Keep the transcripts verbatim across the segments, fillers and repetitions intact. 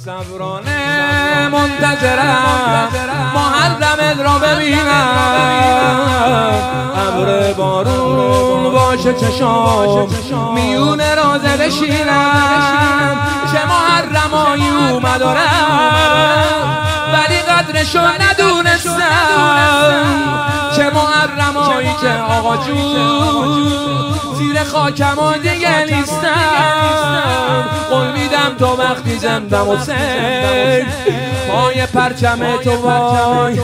صبرانه منتظرم محرم را ببینم، ابر بارون باشه چشام میون رازه بشینم. چه محرمایی اومد و رفت ولی قدرشو ندونستم، چه محرمایی که آقا جون زیر خاکم و دیگه نیستم. قول میدم تو وقتی زندم و سید پای پرچم تو وای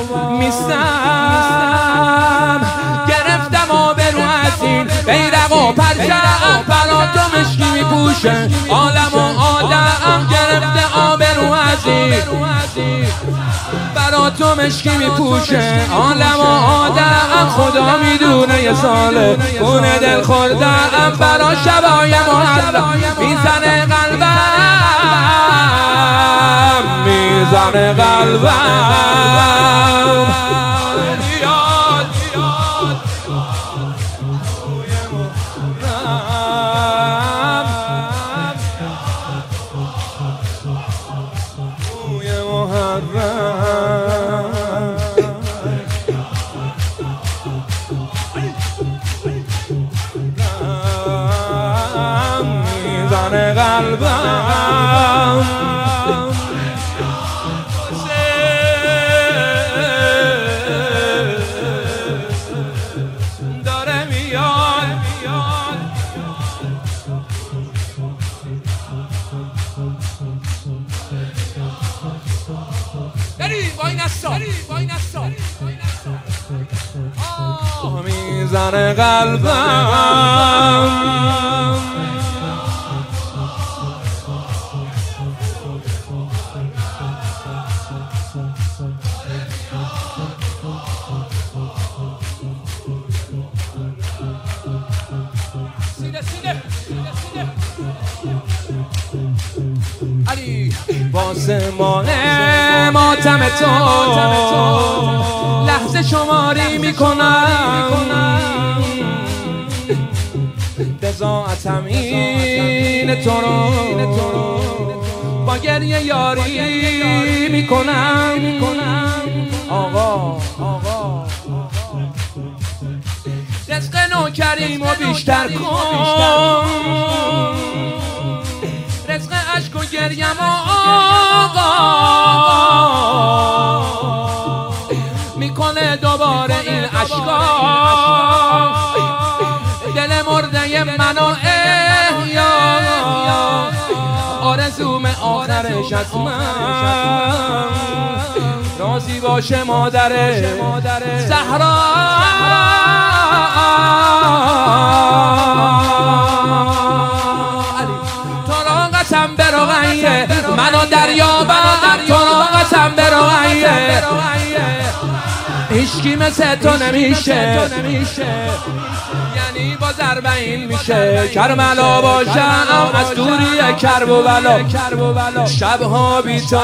میستم. گرفتم آبرو از این بیرق و پرچم برا تو مشکی میپوشه عالم و آدم. گرفته آبرو از این برا تو مشکی میپوشه عالم و آدم. خدا میدونه یه ساله خونه دل خوردم برا شبای محرم میزنه قلبم، میزنه قلبم. یاد روی محرم میزنه قلبم. داره میاد داری وای نسا وای نسا میزنه قلبم. علی واسه مانه ماتم تو لحظه شماری میکنم، بضاعتم این تو رو با گریه یاری میکنم. آقا آقا رزق نوکریمو بیشتر کن، رزق عشق و گریم آقا میکنه دوباره این عشقا دل مرده منو احیا. آرزوم آخرش از من راضی باشه مادر زهرا. قسم برغیه منو دریابم، تو را قسم برغیه هیچکی مثل تو نمیشه، یعنی با ضربه این میشه. کربلا باشم از دوری کرب و بلا، شبها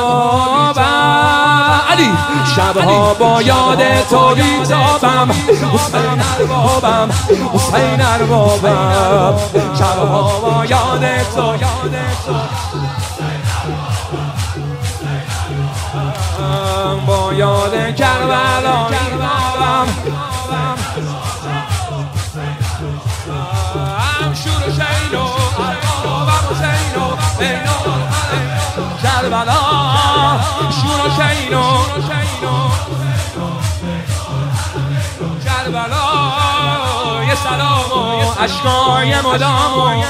بیتابم علی، شبها با یاد تو بیتابم. حسین اربابم حسین اربابم، شبها با یاد تو با یاد کربلا میبابم. شور و شین و اربابم حسین و کربلا، شور و شین و کربلا. یه سلام و عشقای مدام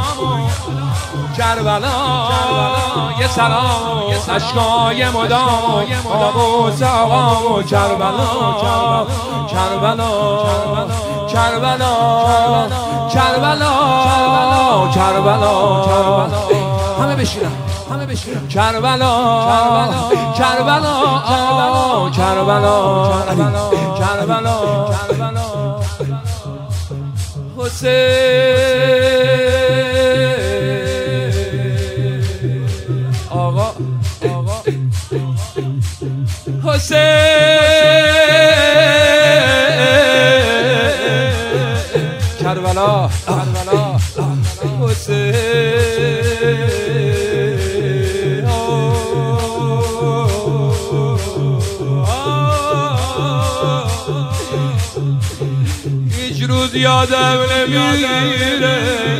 کربلا، یه سلام و عشقای مدام آبوس آقام و کربلا. کربلا کربلا کربلا کربلا همه بشیرن همه بشیرن. کربلا کربلا کربلا کربلا حسین آقا آقا حسین کربلا کربلا حسین یادم نمیره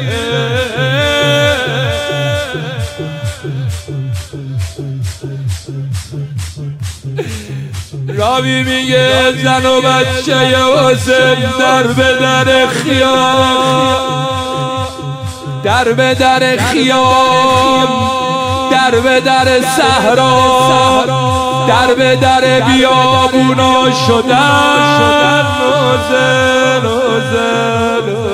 راوی میگه زن و بچه حسین در به در خیام در به در خیام در به در صحرا در به در بیابونا شدن نوزه نوزه